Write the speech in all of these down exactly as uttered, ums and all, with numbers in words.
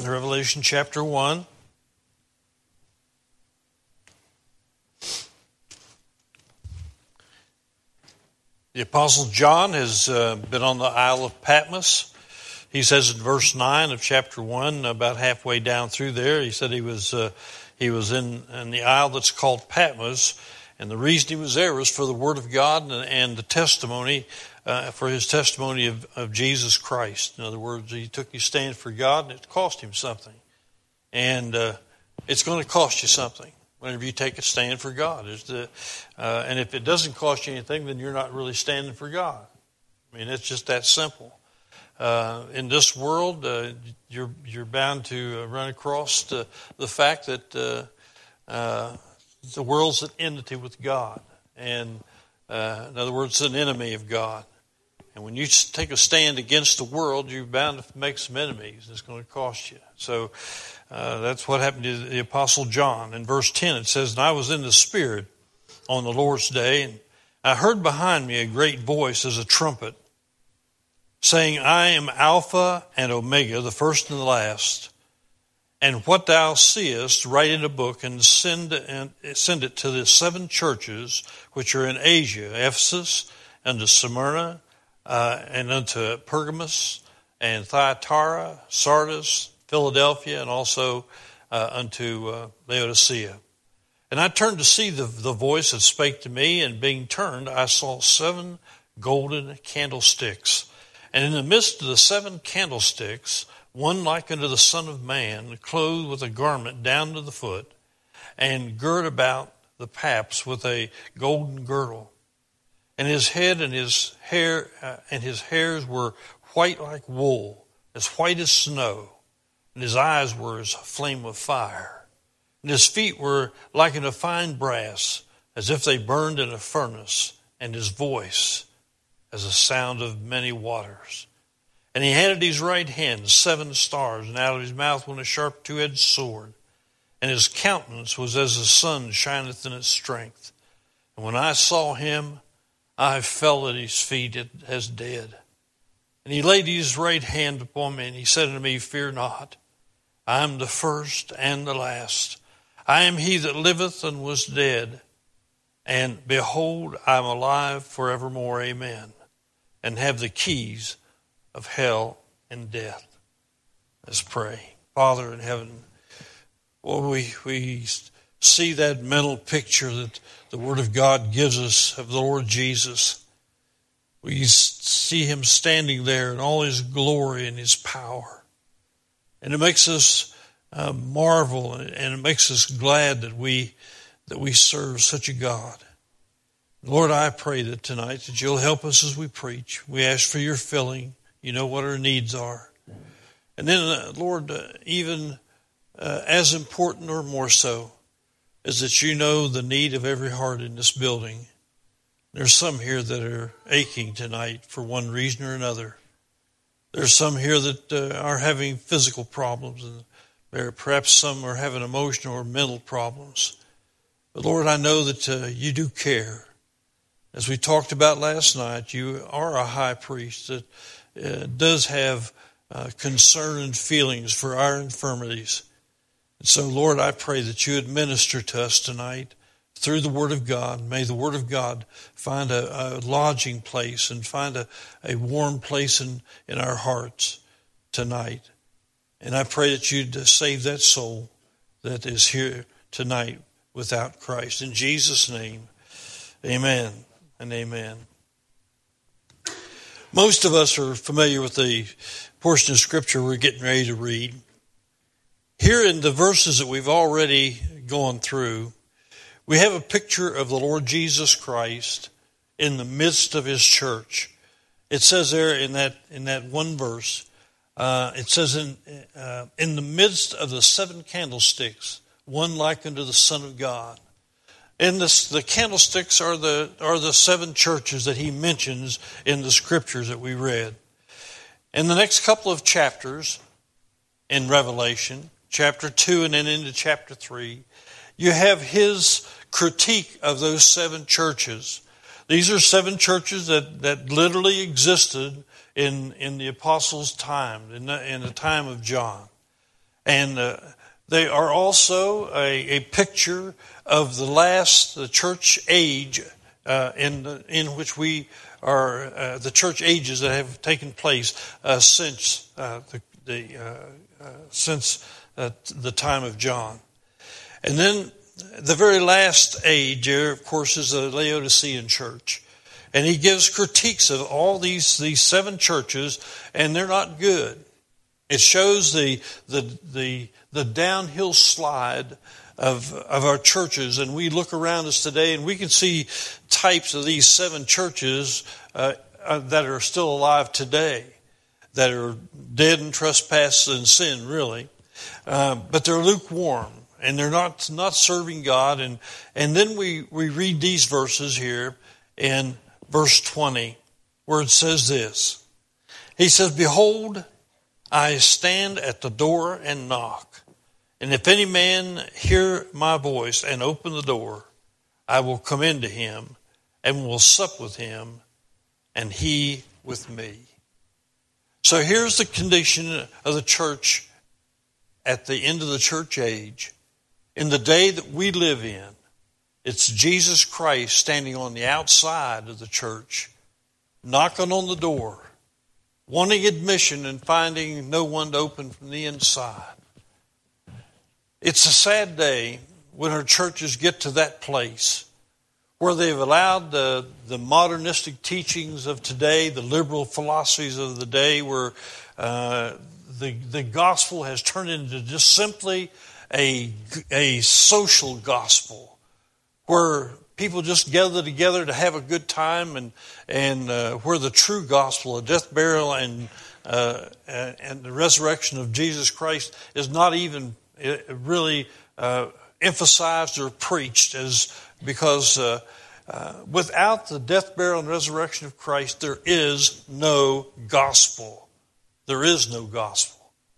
Revelation chapter one. The Apostle John has uh, been on the Isle of Patmos. He says in verse nine of chapter one, about halfway down through there, he said he was uh, he was in, in the isle that's called Patmos, and the reason he was there was for the Word of God and, and the testimony, uh, for his testimony of, of Jesus Christ. In other words, he took his stand for God, and it cost him something. And uh, it's going to cost you something whenever you take a stand for God. Is the, uh, and if it doesn't cost you anything, then you're not really standing for God. I mean, it's just that simple. Uh, in this world, uh, you're you're bound to run across the, the fact that uh, uh, the world's at enmity with God. And uh, in other words, it's an enemy of God. And when you take a stand against the world, you're bound to make some enemies. It's going to cost you. So uh, that's what happened to the Apostle John. In verse ten, it says, "And I was in the Spirit on the Lord's day, and I heard behind me a great voice as a trumpet, saying, I am Alpha and Omega, the first and the last. And what thou seest, write in a book and send, and send it to the seven churches which are in Asia, Ephesus, unto Smyrna, uh, and unto Pergamos, and Thyatira, Sardis, Philadelphia, and also uh, unto uh, Laodicea. And I turned to see the, the voice that spake to me, and being turned, I saw seven golden candlesticks. And in the midst of the seven candlesticks, one like unto the Son of Man, clothed with a garment down to the foot, and girt about the paps with a golden girdle. And his head and his hair uh, and his hairs were white like wool, as white as snow, and his eyes were as a flame of fire. And his feet were like unto fine brass, as if they burned in a furnace, and his voice as a sound of many waters. And he had in his right hand seven stars, and out of his mouth went a sharp two-edged sword. And his countenance was as the sun shineth in its strength. And when I saw him, I fell at his feet as dead. And he laid his right hand upon me, and he said unto me, Fear not, I am the first and the last. I am he that liveth and was dead. And behold, I am alive forevermore. Amen. And have the keys of hell and death. Let's pray. Father in heaven, well, we we see that mental picture that the Word of God gives us of the Lord Jesus. We see him standing there in all his glory and his power. And it makes us uh, marvel, and it makes us glad that we that we serve such a God. Lord, I pray that tonight that you'll help us as we preach. We ask for your filling. You know what our needs are. And then, uh, Lord, uh, even uh, as important or more so, is that you know the need of every heart in this building. There's some here that are aching tonight for one reason or another. There's some here that uh, are having physical problems, and there perhaps some are having emotional or mental problems. But Lord, I know that uh, you do care. As we talked about last night, you are a high priest that uh, does have uh, concern and feelings for our infirmities. And so, Lord, I pray that you administer to us tonight through the Word of God. May the Word of God find a, a lodging place and find a, a warm place in, in our hearts tonight. And I pray that you'd save that soul that is here tonight without Christ. In Jesus' name, amen. And amen. Most of us are familiar with the portion of Scripture we're getting ready to read. Here in the verses that we've already gone through, we have a picture of the Lord Jesus Christ in the midst of his church. It says there in that in that one verse, uh, it says in uh, in the midst of the seven candlesticks, one like unto the Son of God. And this, the candlesticks are the are the seven churches that he mentions in the scriptures that we read. In the next couple of chapters in Revelation, chapter two and then into chapter three, you have his critique of those seven churches. These are seven churches that, that literally existed in, in the apostles' time, in the, in the time of John. And uh, they are also a, a picture of the last the church age uh, in the, in which we are uh, the church ages that have taken place uh, since uh, the, the uh, uh, since uh, the time of John. And then the very last age here, of course, is the Laodicean church. And he gives critiques of all these, these seven churches, and they're not good. It shows the the the, the downhill slide of of our churches, and we look around us today, and we can see types of these seven churches uh, uh, that are still alive today, that are dead in trespasses and sin, really, uh, but they're lukewarm. And they're not not serving God. And, and then we, we read these verses here in verse twenty, where it says this. He says, "Behold, I stand at the door and knock. And if any man hear my voice and open the door, I will come into him and will sup with him and he with me." So here's the condition of the church at the end of the church age. In the day that we live in, it's Jesus Christ standing on the outside of the church, knocking on the door, wanting admission and finding no one to open from the inside. It's a sad day when our churches get to that place where they've allowed the, the modernistic teachings of today, the liberal philosophies of the day, where uh, the, the gospel has turned into just simply A, a social gospel where people just gather together to have a good time, and and uh, where the true gospel of death, burial, and uh, and the resurrection of Jesus Christ is not even really uh, emphasized or preached, as because uh, uh, without the death, burial, and resurrection of Christ, there is no gospel. There is no gospel.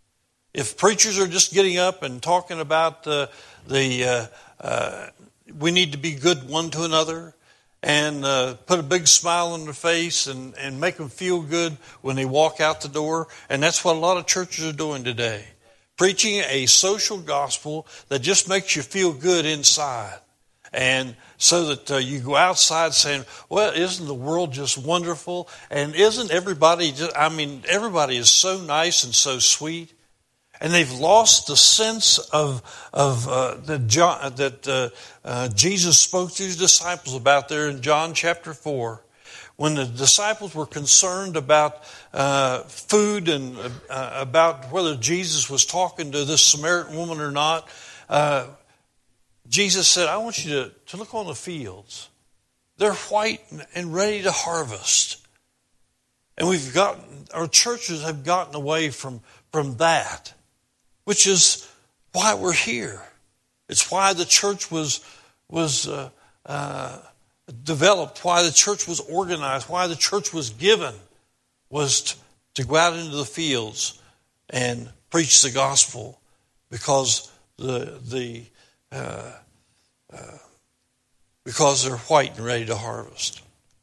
If preachers are just getting up and talking about uh, the uh, uh, we need to be good one to another, and uh, put a big smile on their face and, and make them feel good when they walk out the door, and that's what a lot of churches are doing today. Preaching a social gospel that just makes you feel good inside. And so that uh, you go outside saying, well, isn't the world just wonderful? And isn't everybody just, I mean, everybody is so nice and so sweet. And they've lost the sense of of uh, that, John, that uh, uh, Jesus spoke to his disciples about there in John chapter four, when the disciples were concerned about uh, food and uh, about whether Jesus was talking to this Samaritan woman or not. Uh, Jesus said, "I want you to, to look on the fields; they're white and ready to harvest." And we've gotten our churches have gotten away from from that. Which is why we're here. It's why the church was was uh, uh, developed, why the church was organized, why the church was given, was to, to go out into the fields and preach the gospel, because the the uh, uh, because they're white and ready to harvest.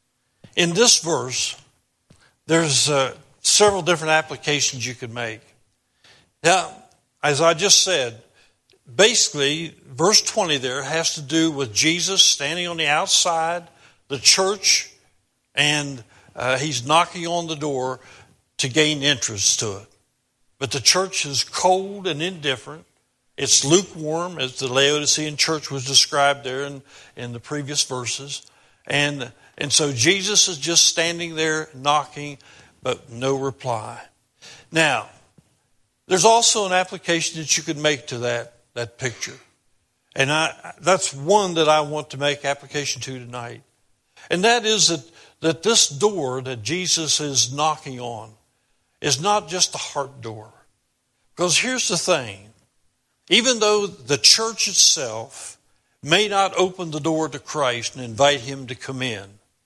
In this verse, there's uh, several different applications you could make. Now, as I just said, basically, verse twenty there has to do with Jesus standing on the outside, the church, and uh, he's knocking on the door to gain entrance to it. But the church is cold and indifferent. It's lukewarm, as the Laodicean church was described there in, in the previous verses. And, and so Jesus is just standing there knocking, but no reply. Now, there's also an application that you could make to that, that picture. And I, that's one that I want to make application to tonight. And that is that, that this door that Jesus is knocking on is not just a heart door. Because here's the thing. Even though the church itself may not open the door to Christ and invite him to come in,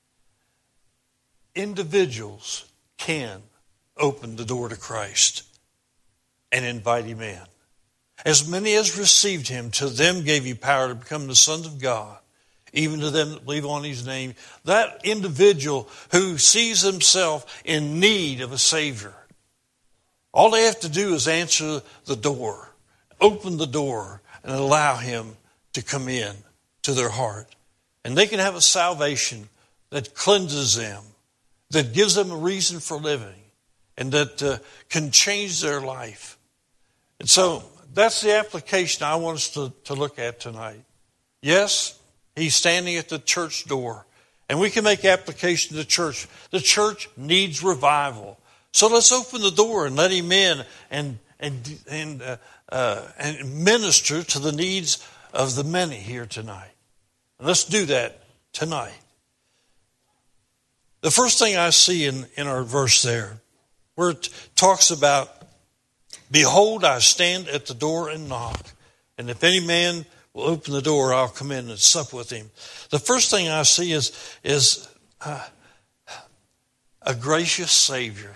individuals can open the door to Christ and invite him in. As many as received him, to them gave he power to become the sons of God, even to them that believe on his name. That individual who sees himself in need of a Savior, all they have to do is answer the door. open the door and allow him to come in to their heart. And they can have a salvation that cleanses them, that gives them a reason for living, and that uh, can change their life. And so that's the application I want us to, to look at tonight. Yes, he's standing at the church door, and we can make application to the church. The church needs revival. So let's open the door and let him in and and and uh, uh, and minister to the needs of the many here tonight. And let's do that tonight. The first thing I see in, in our verse there, where it talks about, behold, I stand at the door and knock, and if any man will open the door, I'll come in and sup with him. The first thing I see is, is uh, a gracious Savior.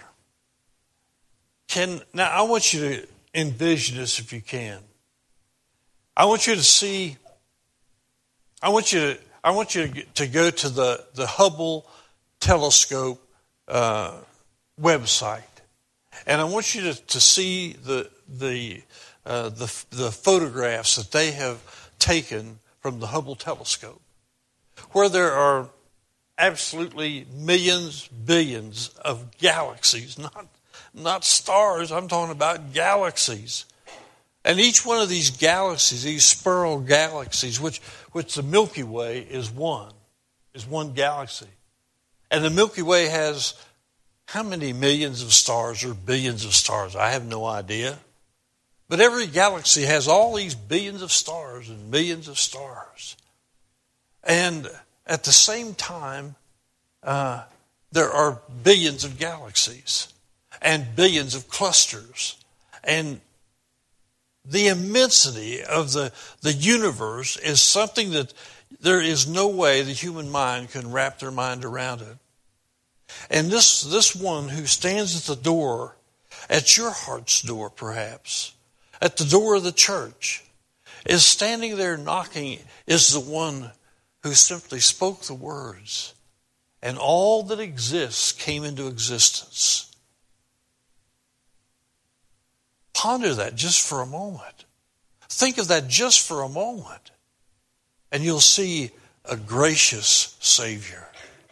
Can now I want you to envision this if you can. I want you to see, I want you to, I want you to go to the, the Hubble telescope uh, website. And I want you to, to see the the, uh, the the photographs that they have taken from the Hubble telescope, where there are absolutely millions, billions of galaxies, not not stars. I'm talking about galaxies, and each one of these galaxies, these spiral galaxies, which which the Milky Way is one, is one galaxy, and the Milky Way has how many millions of stars or billions of stars? I have no idea. But every galaxy has all these billions of stars and millions of stars. And at the same time, uh, there are billions of galaxies and billions of clusters. And the immensity of the, the universe is something that there is no way the human mind can wrap their mind around it. And this, this one who stands at the door, at your heart's door perhaps, at the door of the church, is standing there knocking, is the one who simply spoke the words, and all that exists came into existence. Ponder that just for a moment. Think of that just for a moment, and you'll see a gracious Savior.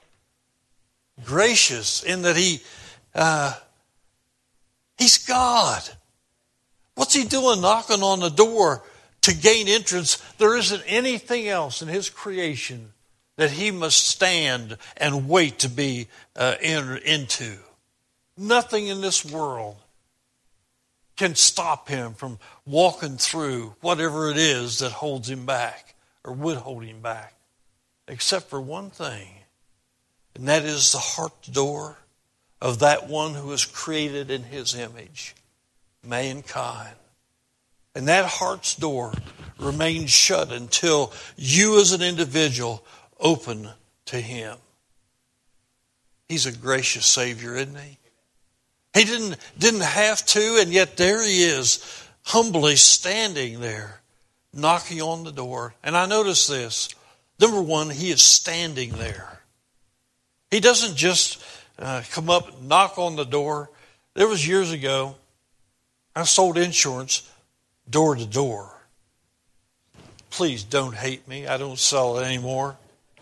Gracious in that he, uh, he's God. What's he doing knocking on the door to gain entrance? There isn't anything else in his creation that he must stand and wait to be uh, entered into. Nothing in this world can stop him from walking through whatever it is that holds him back or would hold him back, except for one thing. And that is the heart door of that one who is created in his image, mankind. And that heart's door remains shut until you as an individual open to him. He's a gracious Savior, isn't he? He didn't, didn't have to, and yet there he is, humbly standing there, knocking on the door. And I notice this. Number one, he is standing there. He doesn't just uh, come up and knock on the door. There was years ago, I sold insurance door to door. Please don't hate me. I don't sell it anymore.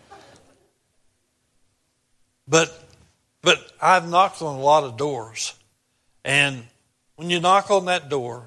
But but I've knocked on a lot of doors. And when you knock on that door,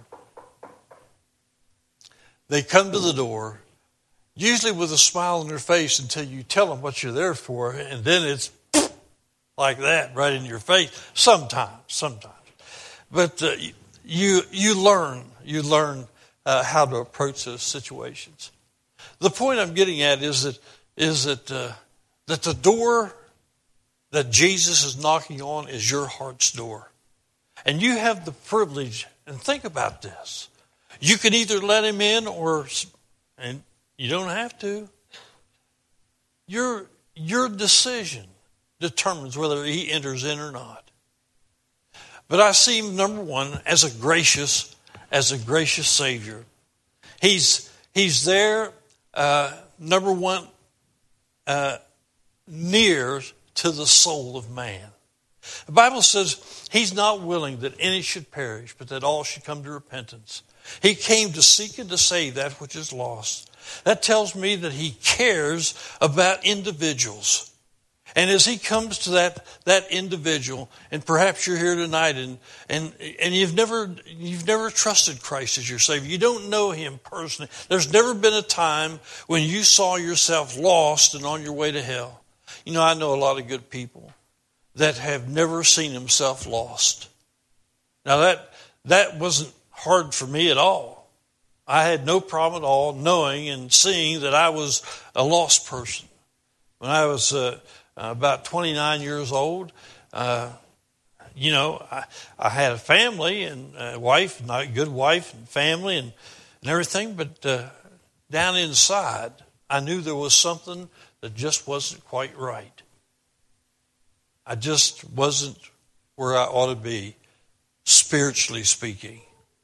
they come to the door, usually with a smile on their face until you tell them what you're there for, and then it's like that, right in your face. Sometimes, sometimes. But uh, you you learn, you learn uh, how to approach those situations. The point I'm getting at is that is that uh, that the door that Jesus is knocking on is your heart's door, and you have the privilege. And think about this: you can either let him in, or and you don't have to. Your your decision determines whether he enters in or not. But I see him, number one, as a gracious, as a gracious Savior. He's he's there, uh, number one, uh, near to the soul of man. The Bible says he's not willing that any should perish, but that all should come to repentance. He came to seek and to save that which is lost. That tells me that he cares about individuals. And as he comes to that, that individual, and perhaps you're here tonight and, and, and you've never, you've never trusted Christ as your Savior. You don't know him personally. There's never been a time when you saw yourself lost and on your way to hell. You know, I know a lot of good people that have never seen themselves lost. Now that, that wasn't hard for me at all. I had no problem at all knowing and seeing that I was a lost person. When I was, uh, Uh, about twenty-nine years old, uh, you know, I, I had a family and a wife, not a good wife and family and, and everything, but uh, down inside, I knew there was something that just wasn't quite right. I just wasn't where I ought to be, spiritually speaking.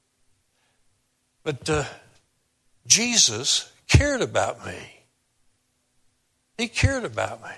But uh, Jesus cared about me. He cared about me.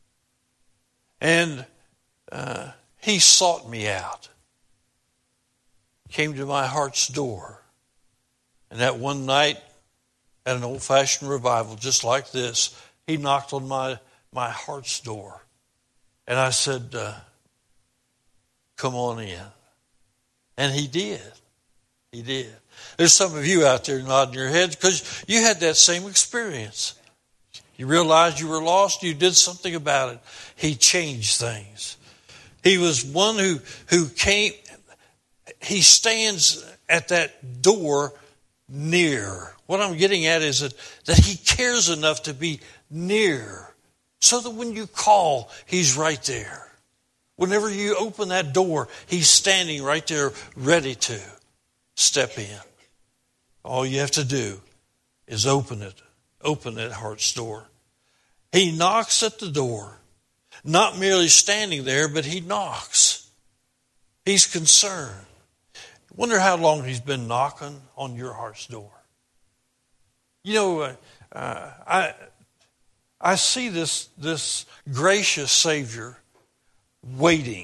And uh, he sought me out, came to my heart's door. And that one night at an old-fashioned revival just like this, he knocked on my, my heart's door. And I said, uh, come on in. And he did. He did. There's some of you out there nodding your heads because you had that same experience. You realized you were lost. You did something about it. He changed things. He was one who, who came. He stands at that door near. What I'm getting at is that, that he cares enough to be near so that when you call, he's right there. Whenever you open that door, he's standing right there ready to step in. All you have to do is open it. Open that heart's door. He knocks at the door. Not merely standing there, but he knocks. He's concerned. Wonder how long he's been knocking on your heart's door. You know, uh, uh, I I see this, this gracious Savior waiting.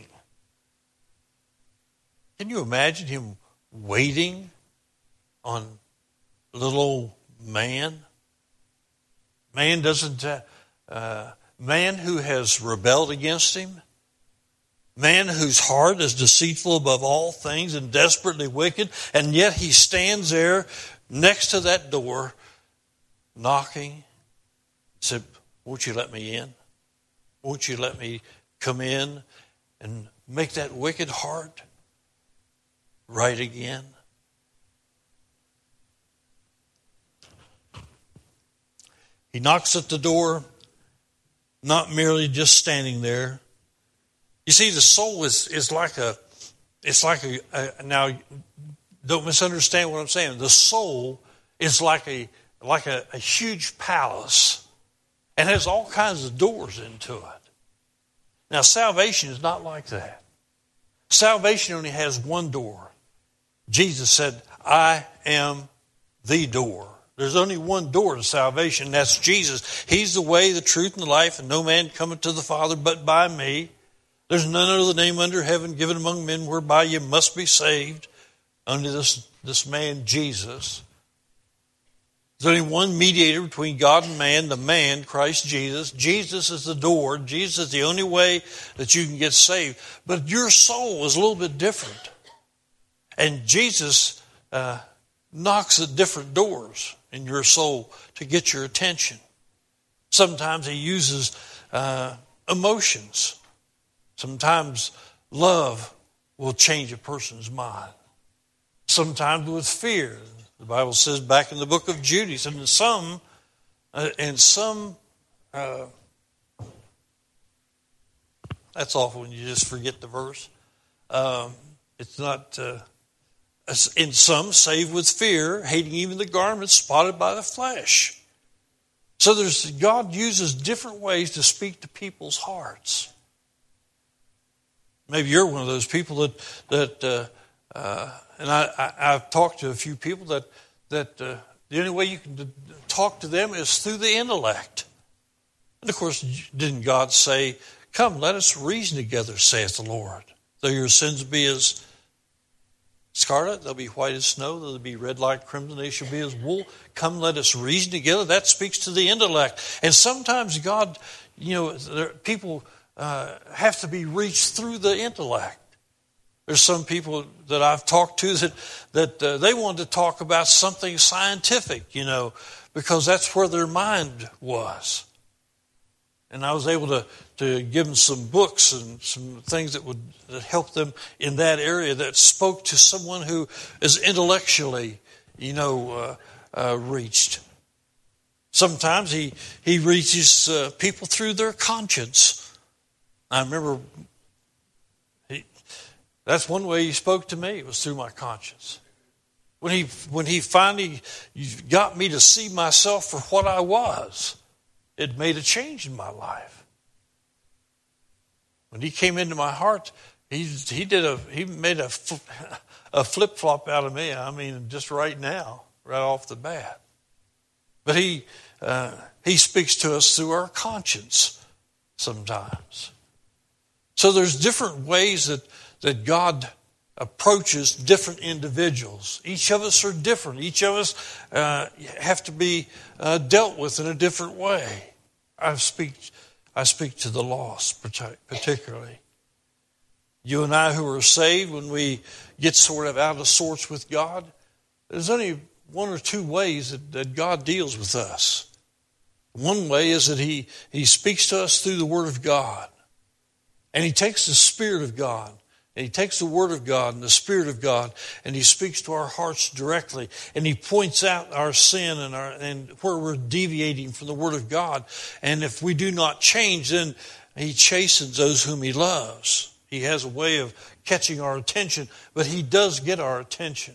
Can you imagine him waiting on little old man? Man doesn't, uh, uh, man who has rebelled against him, man whose heart is deceitful above all things and desperately wicked, and yet he stands there next to that door, knocking. Said, won't you let me in? Won't you let me come in and make that wicked heart right again? He knocks at the door, not merely just standing there. You see, the soul is, is like a, it's like a, a, now, don't misunderstand what I'm saying. The soul is like a, like a, a huge palace and has all kinds of doors into it. Now, salvation is not like that. Salvation only has one door. Jesus said, I am the door. There's only one door to salvation, and that's Jesus. He's the way, the truth, and the life, and no man cometh to the Father but by me. There's none other name under heaven given among men whereby you must be saved, under this, this man Jesus. There's only one mediator between God and man, the man, Christ Jesus. Jesus is the door. Jesus is the only way that you can get saved. But your soul is a little bit different. And Jesus uh, knocks at different doors in your soul to get your attention. Sometimes he uses uh, emotions. Sometimes love will change a person's mind. Sometimes with fear. The Bible says back in the book of Jude, he said, and some, uh, and some, uh, that's awful when you just forget the verse. Um, it's not, uh, in some saved with fear, hating even the garments spotted by the flesh. So there's, God uses different ways to speak to people's hearts. Maybe you're one of those people that, that, uh, uh, and I, I, I've talked to a few people that, that uh, the only way you can talk to them is through the intellect. And of course, didn't God say, come, let us reason together, saith the Lord, though your sins be as scarlet, they'll be white as snow, they'll be red like crimson, they shall be as wool. Come, let us reason together. That speaks to the intellect. And sometimes God, you know, there, people uh, have to be reached through the intellect. There's some people that I've talked to that, that uh, they want to talk about something scientific, you know, because that's where their mind was. And I was able to, to give them some books and some things that would that help them in that area that spoke to someone who is intellectually, you know, uh, uh, reached. Sometimes he, he reaches uh, people through their conscience. I remember he, that's one way he spoke to me, it was through my conscience. When he, when he finally got me to see myself for what I was, it made a change in my life. When he came into my heart, he he did a he made a a flip flop out of me. I mean, just right now, right off the bat. But he uh, he speaks to us through our conscience sometimes. So there's different ways that that God approaches different individuals. Each of us are different. Each of us uh, have to be uh, dealt with in a different way. I speak, I speak to the lost particularly. You and I who are saved, when we get sort of out of sorts with God, there's only one or two ways that, that God deals with us. One way is that he, he speaks to us through the Word of God. And He takes the Spirit of God. And He takes the Word of God and the Spirit of God, and He speaks to our hearts directly. And He points out our sin and, our, and where we're deviating from the Word of God. And if we do not change, then He chastens those whom He loves. He has a way of catching our attention, but He does get our attention.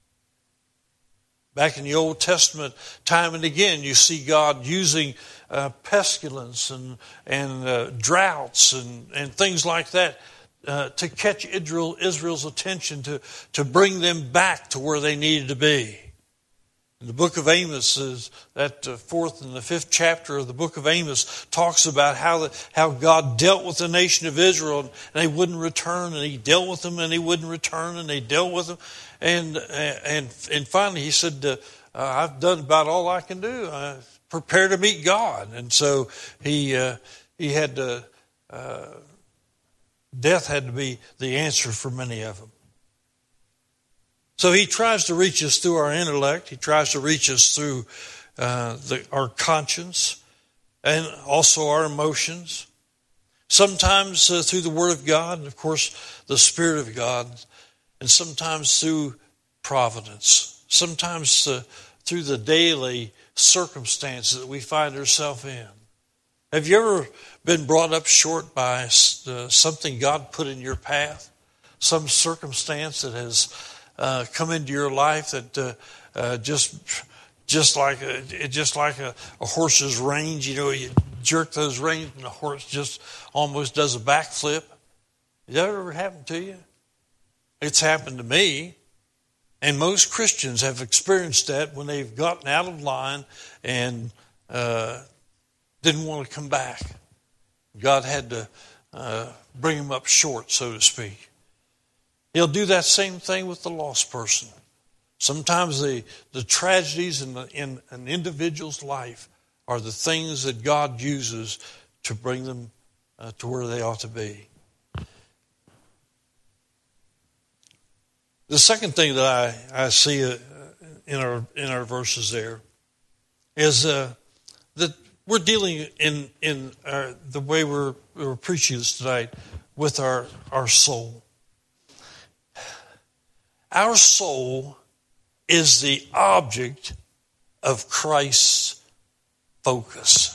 Back in the Old Testament, time and again, you see God using uh, pestilence and, and uh, droughts and, and things like that Uh, to catch Israel, Israel's attention, to, to bring them back to where they needed to be. In the book of Amos, is that uh, fourth and the fifth chapter of the book of Amos talks about how the, how God dealt with the nation of Israel, and they wouldn't return, and He dealt with them, and He wouldn't return, and they dealt with them, and and and finally He said, uh, "I've done about all I can do. I prepare to meet God," and so He uh, He had to. Uh, Death had to be the answer for many of them. So He tries to reach us through our intellect. He tries to reach us through uh, the, our conscience and also our emotions. Sometimes uh, through the Word of God, and of course the Spirit of God, and sometimes through providence. Sometimes uh, through the daily circumstances that we find ourselves in. Have you ever been brought up short by uh, something God put in your path? Some circumstance that has uh, come into your life that uh, uh, just just like a, just like a, a horse's reins, you know, you jerk those reins and the horse just almost does a backflip. Has that ever happened to you? It's happened to me. And most Christians have experienced that when they've gotten out of line and uh, didn't want to come back. God had to uh, bring them up short, so to speak. He'll do that same thing with the lost person. Sometimes the, the tragedies in, the, in an individual's life are the things that God uses to bring them uh, to where they ought to be. The second thing that I, I see uh, in our in our verses there is uh, that we're dealing in in our, the way we're, we're preaching this tonight with our, our soul. Our soul is the object of Christ's focus.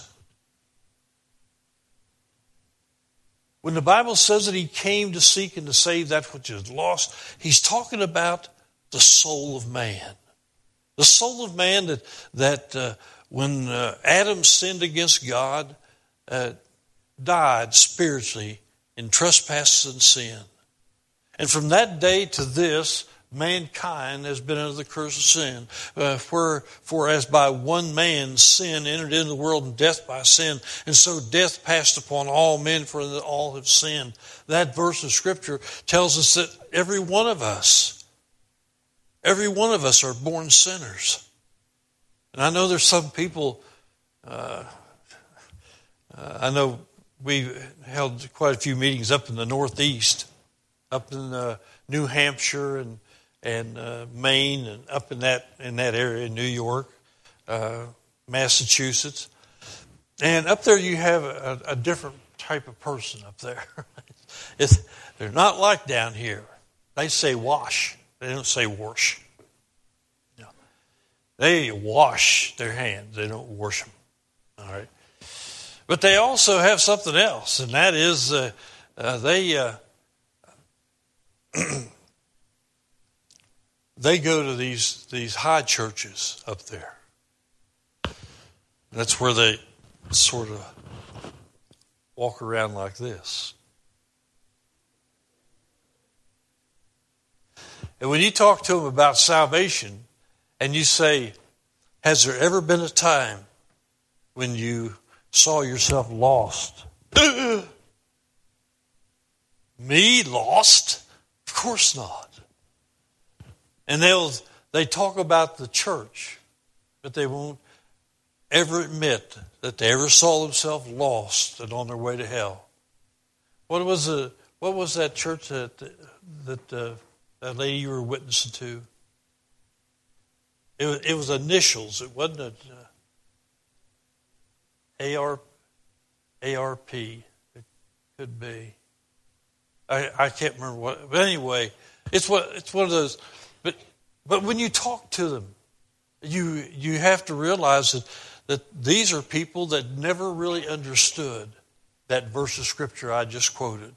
When the Bible says that He came to seek and to save that which is lost, He's talking about the soul of man. The soul of man that that uh, when uh, Adam sinned against God, uh, died spiritually in trespasses and sin. And from that day to this, mankind has been under the curse of sin. Uh, for, for as by one man sin entered into the world, and death by sin, and so death passed upon all men, for all have sinned. That verse of Scripture tells us that every one of us Every one of us are born sinners. And I know there's some people, uh, uh, I know we held quite a few meetings up in the Northeast, up in uh, New Hampshire and and uh, Maine, and up in that in that area, New York, uh, Massachusetts, and up there you have a, a different type of person up there. It's, they're not like down here. They say wash. They don't say wash. No. They wash their hands. They don't wash them. All right. But they also have something else, and that is uh, uh, they uh, they go to these these high churches up there. That's where they sort of walk around like this. And when you talk to them about salvation, and you say, has there ever been a time when you saw yourself lost? Me lost? Of course not. And they'll they talk about the church, but they won't ever admit that they ever saw themselves lost and on their way to hell. What was the what was that church that that uh, that lady you were witnessing to? It was, it was initials. It wasn't a uh, A R A R P. It could be. I I can't remember what. But anyway, it's what it's one of those. But but when you talk to them, you you have to realize that. That these are people that never really understood that verse of Scripture I just quoted.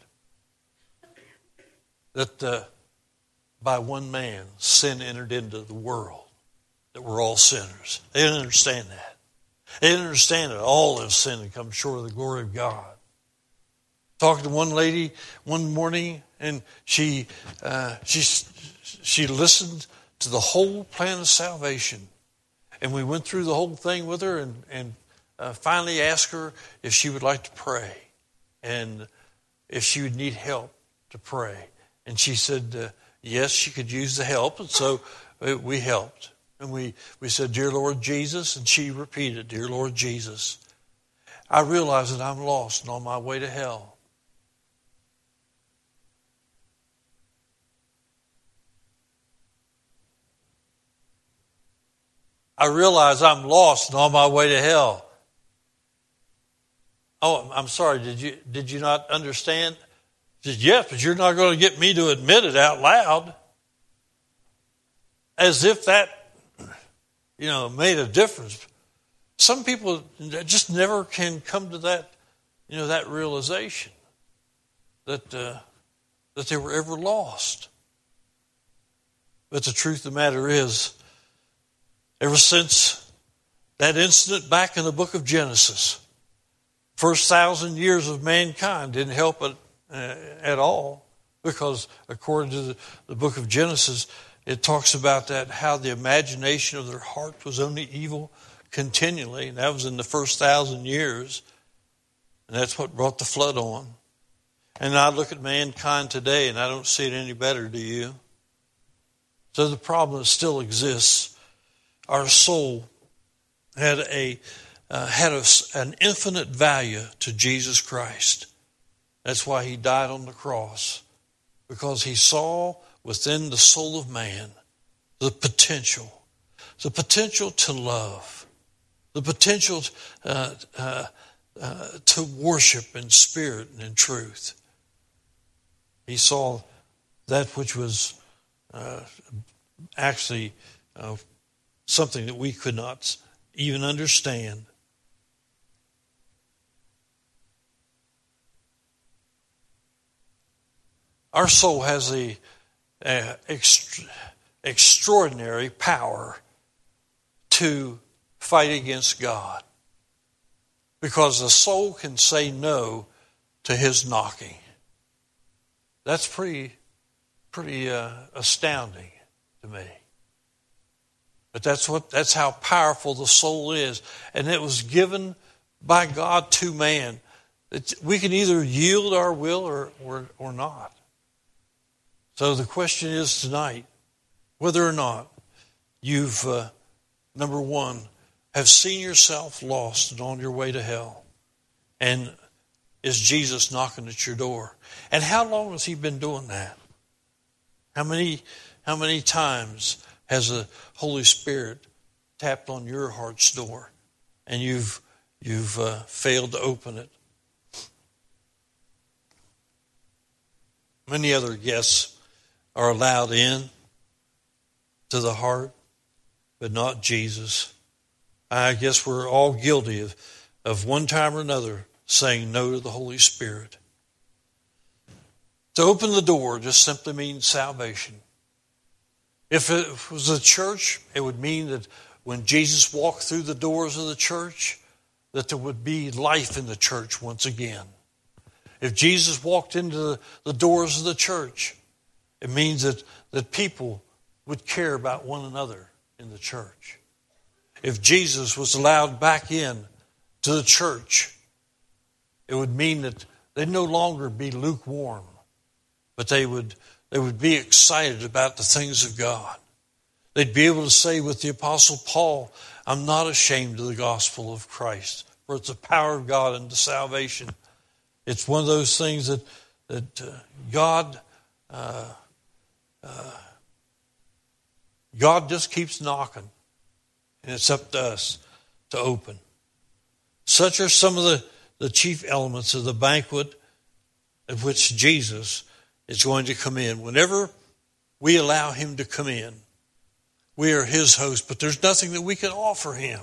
That uh, by one man, sin entered into the world. That we're all sinners. They didn't understand that. They didn't understand that all have sinned and come short of the glory of God. Talking to one lady one morning, and she uh, she she listened to the whole plan of salvation. And we went through the whole thing with her, and, and uh, finally asked her if she would like to pray and if she would need help to pray. And she said, uh, yes, she could use the help. And so uh, we helped. And we, we said, Dear Lord Jesus, and she repeated, Dear Lord Jesus, I realize that I'm lost and on my way to hell. I realize I'm lost and on my way to hell. Oh, I'm sorry. Did you did you not understand? She said, yes, but you're not going to get me to admit it out loud. As if that, you know, made a difference. Some people just never can come to that, you know, that realization that uh, that they were ever lost. But the truth of the matter is, ever since that incident back in the book of Genesis, first thousand years of mankind didn't help it uh, at all, because according to the, the book of Genesis, it talks about that, how the imagination of their heart was only evil continually, and that was in the first thousand years, and that's what brought the flood on. And I look at mankind today, and I don't see it any better, do you? So the problem still exists. Our soul had a uh, had a, an infinite value to Jesus Christ. That's why he died on the cross, because he saw within the soul of man the potential, the potential to love, the potential uh, uh, uh, to worship in spirit and in truth. He saw that which was uh, actually uh, something that we could not even understand. Our soul has a, a extra, extraordinary power to fight against God, because the soul can say no to his knocking. That's pretty, pretty uh, astounding to me. But that's what that's how powerful the soul is. And it was given by God to man. It's, we can either yield our will or, or, or not. So the question is tonight, Whether or not you've, uh, number one, have seen yourself lost and on your way to hell. And is Jesus knocking at your door? And how long has he been doing that? How many, how many times has the Holy Spirit tapped on your heart's door and you've, you've uh, failed to open it? Many other guests are allowed in to the heart, but not Jesus. I guess we're all guilty of, of one time or another saying no to the Holy Spirit. To open the door just simply means salvation. If it was a church, it would mean that when Jesus walked through the doors of the church, that there would be life in the church once again. If Jesus walked into the, the doors of the church, it means that, that people would care about one another in the church. If Jesus was allowed back in to the church, it would mean that they'd no longer be lukewarm, but they would, they would be excited about the things of God. They'd be able to say with the Apostle Paul, I'm not ashamed of the gospel of Christ, for it's the power of God unto salvation. It's one of those things that, that uh, God, uh, uh, God just keeps knocking, and it's up to us to open. Such are some of the, the chief elements of the banquet at which Jesus is going to come in. Whenever we allow him to come in, we are his host, but there's nothing that we can offer him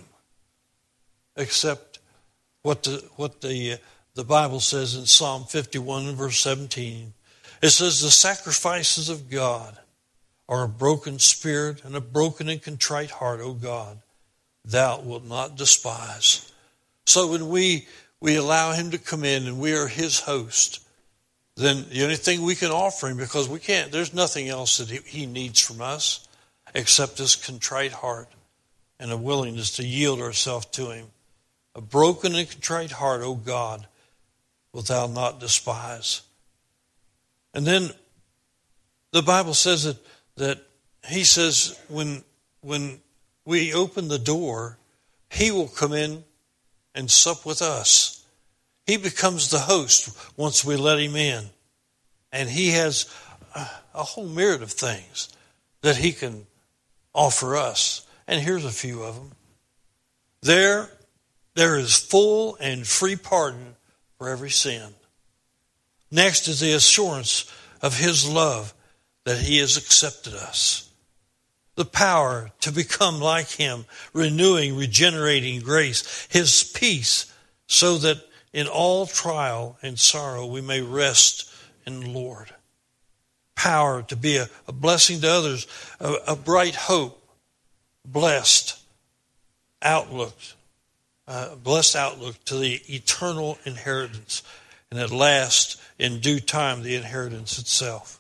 except what the what the the Bible says in Psalm fifty-one and verse seventeen. It says, the sacrifices of God are a broken spirit and a broken and contrite heart, O God, thou wilt not despise. So when we, we allow him to come in and we are his host, then the only thing we can offer him, because we can't, there's nothing else that he, he needs from us except this contrite heart and a willingness to yield ourselves to him. A broken and contrite heart, O God, wilt thou not despise. And then the Bible says that, that he says when, when we open the door, he will come in and sup with us. He becomes the host once we let him in. And he has a, a whole myriad of things that he can offer us. And here's a few of them. There, there is full and free pardon for every sin. Next is the assurance of his love that he has accepted us. The power to become like him, renewing, regenerating grace, his peace, so that in all trial and sorrow we may rest in the Lord. Power to be a, a blessing to others, a, a bright hope, blessed outlook, uh, blessed outlook to the eternal inheritance, and at last, in due time, the inheritance itself.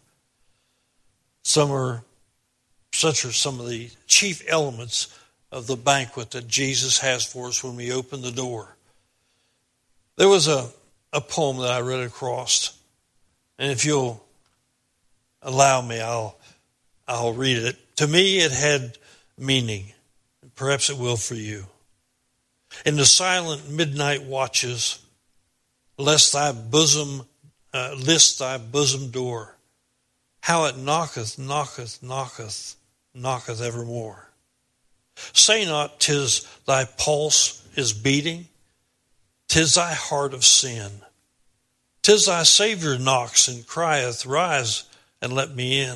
Some are, such are some of the chief elements of the banquet that Jesus has for us when we open the door. There was a, a poem that I read across, and if you'll allow me, I'll I'll read it. To me, it had meaning. Perhaps it will for you. In the silent midnight watches, lest thy bosom, uh, list thy bosom door, how it knocketh, knocketh, knocketh, knocketh evermore. Say not 'tis thy pulse is beating, 'tis thy heart of sin. 'Tis thy Savior knocks and crieth, rise and let me in.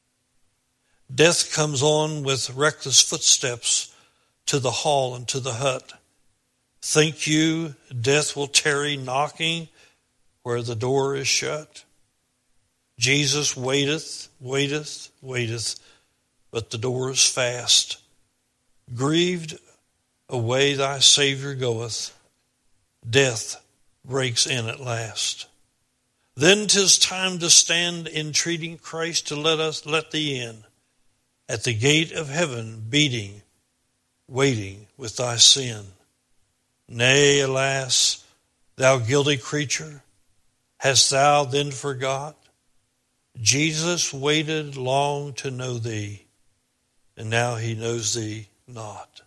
Death comes on with reckless footsteps to the hall and to the hut. Think you death will tarry knocking where the door is shut? Jesus waiteth, waiteth, waiteth, but the door is fast. Grieved away thy Savior goeth, death breaks in at last. Then 'tis time to stand entreating Christ to let us let thee in, at the gate of heaven beating, waiting with thy sin. Nay, alas, thou guilty creature, hast thou then forgot? Jesus waited long to know thee. and now he knows thee not.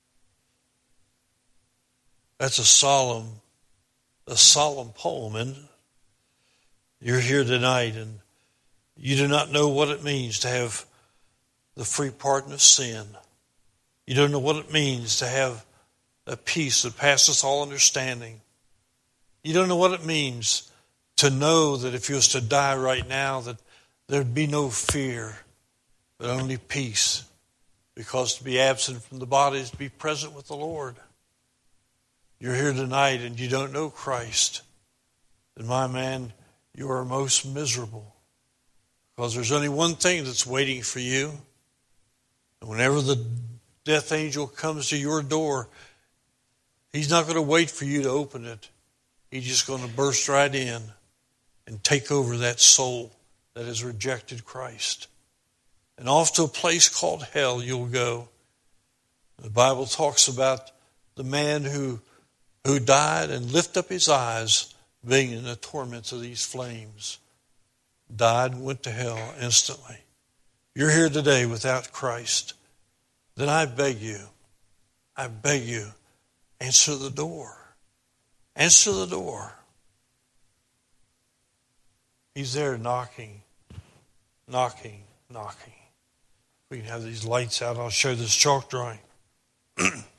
That's a solemn, a solemn poem, and you're here tonight, and you do not know what it means to have the free pardon of sin. You don't know what it means to have a peace that passes all understanding. You don't know what it means to know that if you was to die right now, that there'd be no fear, but only peace. Because to be absent from the body is to be present with the Lord. You're here tonight and you don't know Christ. Then, my man, you are most miserable. Because there's only one thing that's waiting for you. And whenever the death angel comes to your door, he's not going to wait for you to open it. He's just going to burst right in and take over that soul that has rejected Christ. And off to a place called hell you'll go. The Bible talks about the man who, who died and lifted up his eyes, being in the torments of these flames. Died and went to hell instantly. You're here today without Christ. Then I beg you, I beg you, answer the door. Answer the door. He's there knocking, knocking, knocking. We can have these lights out. I'll show this chalk drawing.